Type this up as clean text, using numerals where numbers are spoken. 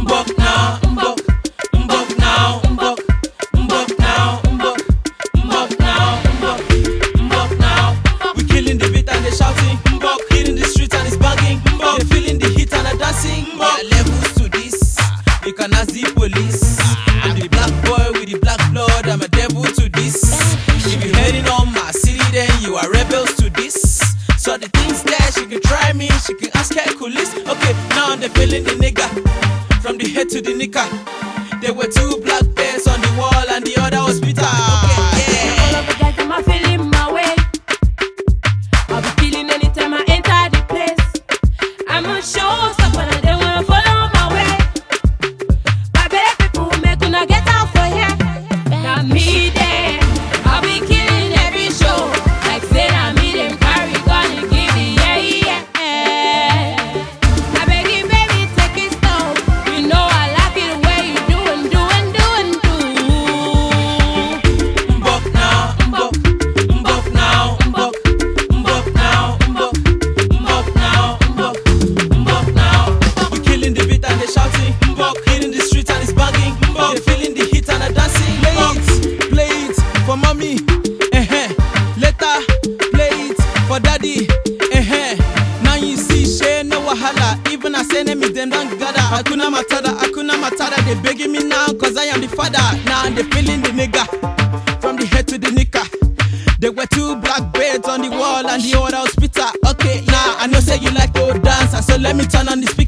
Mbok now, mbok, mbok now, mbok, mbok now, mbok, mbok now, mbok, mbok now. We killing the beat and they shouting mbok, hitting the streets and it's banging mbok. They feeling the heat and they dancing mbok. There are levels to this, you can ask the police. I'm the black boy with the black blood, I'm a devil to this. If you're heading on my city, then you are rebels to this. So the things there, she can try me, she can ask Hercules. Okay, now they're feeling the nigga, from the head to the knicker. There were two black bears on the wall and the other was Peter. Okay, yeah. All of the guys them a feeling my way. I'll be feeling anytime I enter the place. I'm a show stop and they wanna follow my way. My better people make una get out for here. Now me there, I'll be killing every show. Like say I me them carry gun and give it yeah. I beg you baby take it slow. You know I like it the way you do. Mbok now, mbok, mbok now, mbok, mbok now, mbok, mbok now, mbok, mbok now. We killing the beat and they shouting mbok, hitting the streets and it's banging mbok. They feeling the heat and they dancing. Play it for mommy, later play it for daddy, Now you see share no wahala. Even as enemies them don't gather. Hakuna matata, they begging me now cause I am the father. Now they feeling the nigga, from the head to the knicker. There were two black bears on the wall and the other was Peter. Okay, now I know say you like to dance, so let me turn on the speaker.